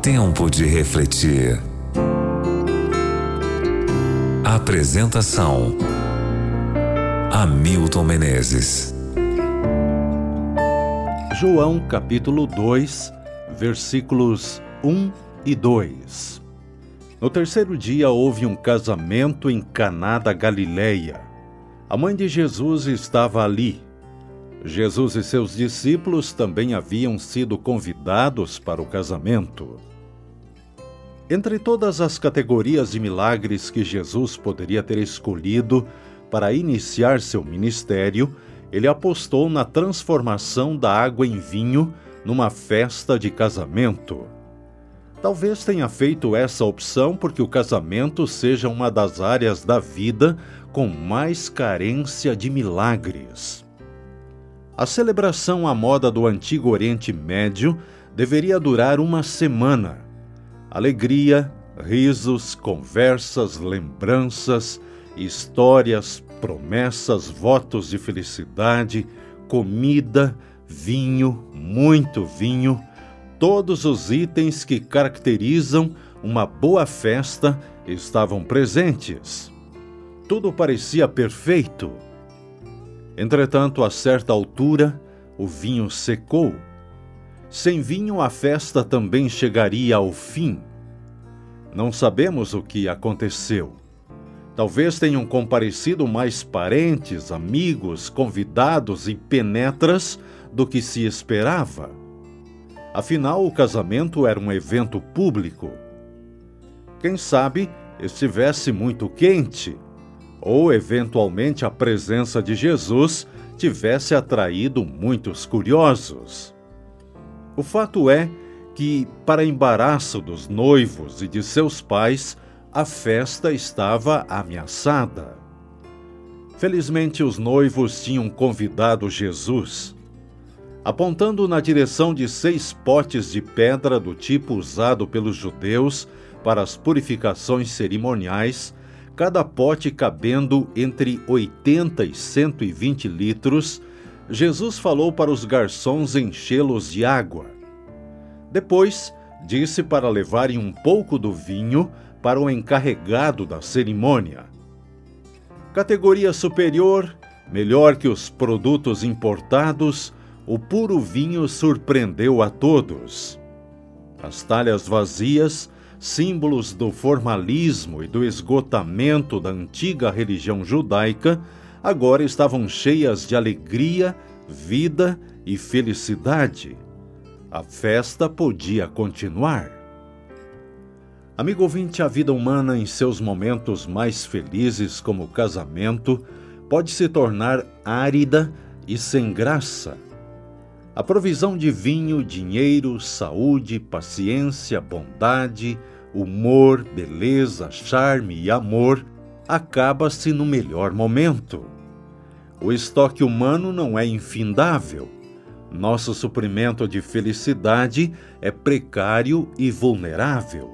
Tempo de refletir. Apresentação: Hamilton Menezes. João capítulo 2, versículos 1 e 2. No terceiro dia houve um casamento em Caná da Galileia. A mãe de Jesus estava ali. Jesus e seus discípulos também haviam sido convidados para o casamento. Entre todas as categorias de milagres que Jesus poderia ter escolhido para iniciar seu ministério, ele apostou na transformação da água em vinho numa festa de casamento. Talvez tenha feito essa opção porque o casamento seja uma das áreas da vida com mais carência de milagres. A celebração à moda do Antigo Oriente Médio deveria durar uma semana. Alegria, risos, conversas, lembranças, histórias, promessas, votos de felicidade, comida, vinho, muito vinho, todos os itens que caracterizam uma boa festa estavam presentes. Tudo parecia perfeito. Entretanto, a certa altura, o vinho secou. Sem vinho, a festa também chegaria ao fim. Não sabemos o que aconteceu. Talvez tenham comparecido mais parentes, amigos, convidados e penetras do que se esperava. Afinal, o casamento era um evento público. Quem sabe estivesse muito quente, ou eventualmente a presença de Jesus tivesse atraído muitos curiosos. O fato é que, para embaraço dos noivos e de seus pais, a festa estava ameaçada. Felizmente, os noivos tinham convidado Jesus. Apontando na direção de 6 potes de pedra do tipo usado pelos judeus para as purificações cerimoniais, cada pote cabendo entre 80 e 120 litros, Jesus falou para os garçons enchê-los de água. Depois, disse para levarem um pouco do vinho para o encarregado da cerimônia. Categoria superior, melhor que os produtos importados, o puro vinho surpreendeu a todos. As talhas vazias, símbolos do formalismo e do esgotamento da antiga religião judaica, agora estavam cheias de alegria, vida e felicidade. A festa podia continuar. Amigo ouvinte, a vida humana em seus momentos mais felizes, como o casamento, pode se tornar árida e sem graça. A provisão de vinho, dinheiro, saúde, paciência, bondade, humor, beleza, charme e amor acaba-se no melhor momento. O estoque humano não é infindável. Nosso suprimento de felicidade é precário e vulnerável.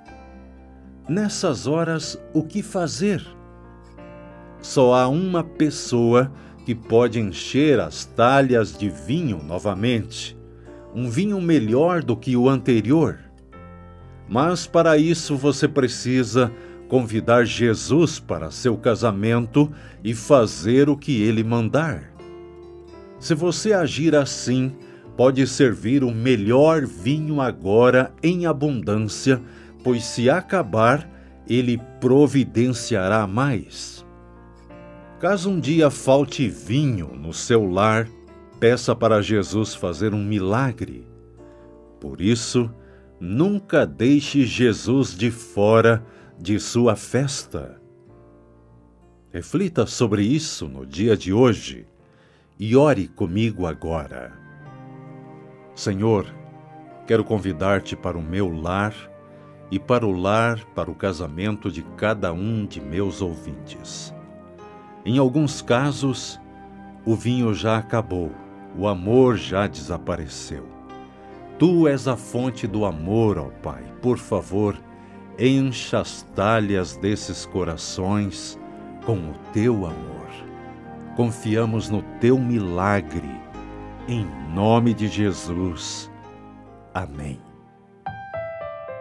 Nessas horas, o que fazer? Só há uma pessoa que pode encher as talhas de vinho novamente, um vinho melhor do que o anterior. Mas para isso você precisa convidar Jesus para seu casamento e fazer o que ele mandar. Se você agir assim, pode servir o melhor vinho agora em abundância, pois se acabar, ele providenciará mais. Caso um dia falte vinho no seu lar, peça para Jesus fazer um milagre. Por isso, nunca deixe Jesus de fora de sua festa. Reflita sobre isso no dia de hoje e ore comigo agora. Senhor, quero convidar-te para o meu lar e para o casamento de cada um de meus ouvintes. Em alguns casos, o vinho já acabou, o amor já desapareceu. Tu és a fonte do amor, ó Pai. Por favor, encha as talhas desses corações com o teu amor. Confiamos no teu milagre. Em nome de Jesus. Amém.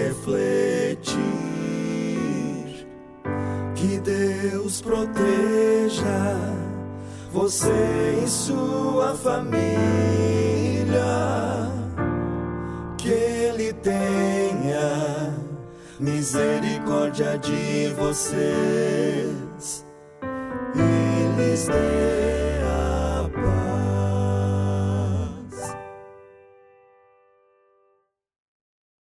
refletir. Que Deus proteja você e sua família. Que Ele tenha misericórdia de vocês. Eles